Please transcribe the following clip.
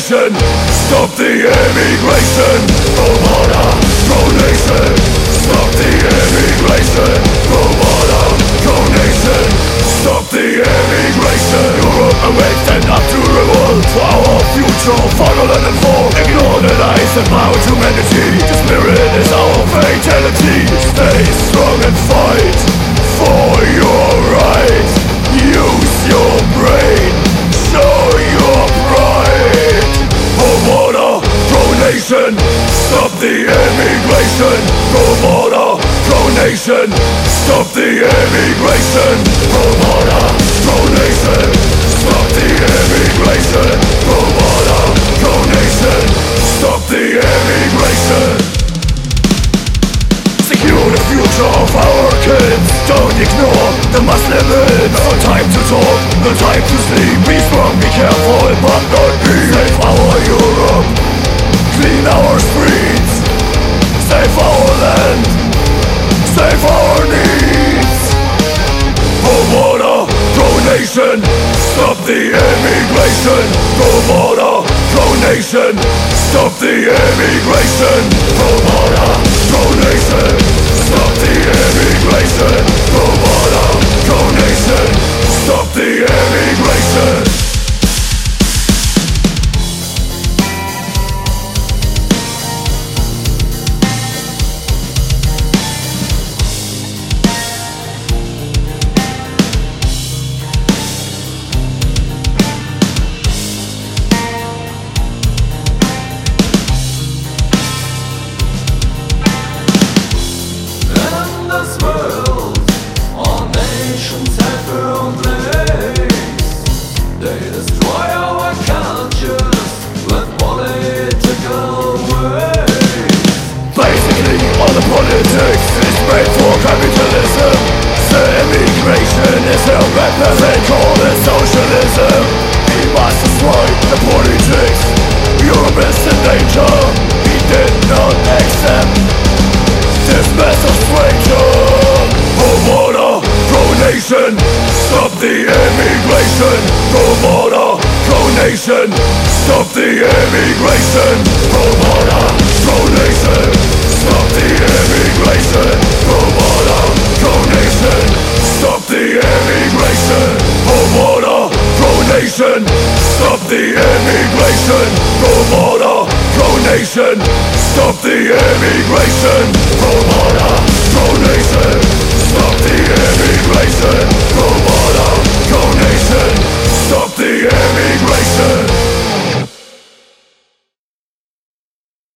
nation, stop the immigration. Romana, Pro Nation, stop the immigration. Romana, Pro Nation, stop the immigration. Europe awakes and up to revolt for our future, fatherland and fall. Ignore the lies and bow to humanity. The spirit is our fatality. Stay strong and fight for your right. Use your brain, show your pride. Romana, Pro Nation, stop the immigration. Romana, Pro Nation, stop the immigration. Romana, Pro Nation, stop the immigration. Romana, Pro Nation, stop the immigration. Secure the future of our kids. Don't ignore the Muslim limits. No time to talk, no time to sleep. Be strong, be careful, but not be. Save our Europe, clean our streets. Save our land, save our needs. Romana, Pro Nation, stop the immigration. Romana, Pro Nation, stop the immigration. Romana, Pro Nation, stop the immigration. Romana, Pro Nation, stop the immigration. This world, all nations have their own place. They destroy our cultures with political ways. Basically, all the politics is made for capitalism. The immigration is a weapon, they call it socialism. We must destroy the politics. Europe is in danger. We did not accept this mess of stranger. Romana, Pro Nation, stop the immigration. Romana, Pro Nation, stop the immigration. Romana, Pro Nation, stop the immigration. Romana, Pro Nation, stop the immigration. Romana, Pro Nation, stop the immigration. Romana, Pro Nation, stop the immigration. Romana, Pro Nation, stop the immigration.